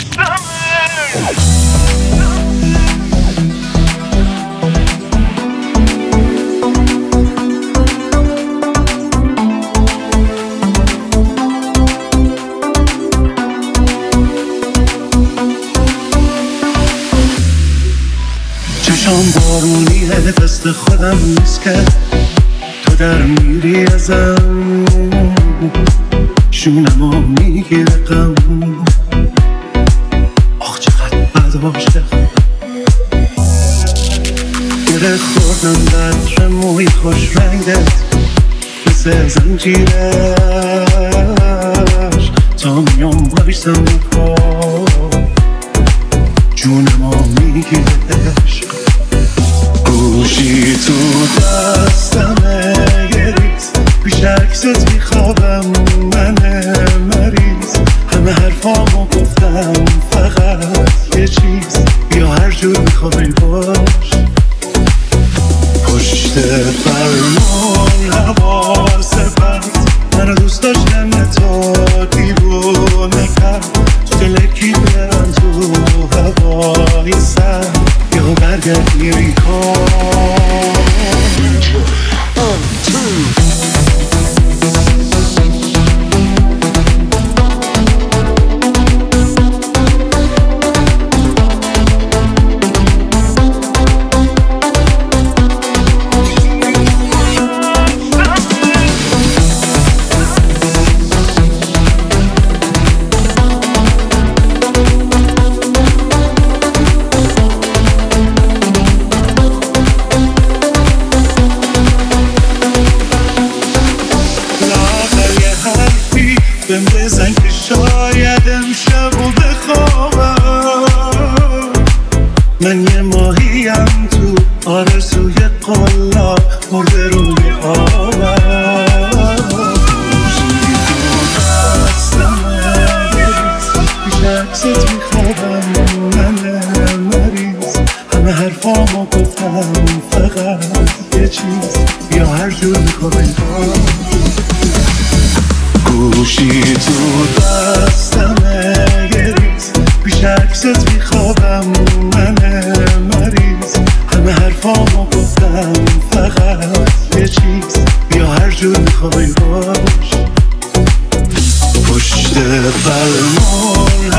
چشام بارونیه دست خودم نیست که تو در میری ازم شونمو میگیره غم آخ چقدر بد عاشقم گره خوردم در موی خوش رنگت مثل زنجیرش تا میام بایستم پا جونمو میگیرش گوشی تو دستمه یه ریز پیش عکست میخوابم من مریض همه حرفامو گفتم فقط یه چیز بیا هر جور میخوای باش پشت فرمون حواس بند منو دوست داشتن تو دیوونه کرد تو دلکی برم تو هوای سرد یا برگرد میری کن بهم بزن که شاید امشب و بخوابم من یه ماهیم تو آرزوی قلا مرده روی آبم گوشی تو دستمه بریز پیش عکست میخوابم من مریض همه حرفامو گفتم فقط یه چیز بیا هر جور میخوای گوشی تو دستمه گریز پیش عکست میخوابم من مریض همه حرفامو گفتم فقط یه چیز بیا هر جور میخوای باش پشت فرمون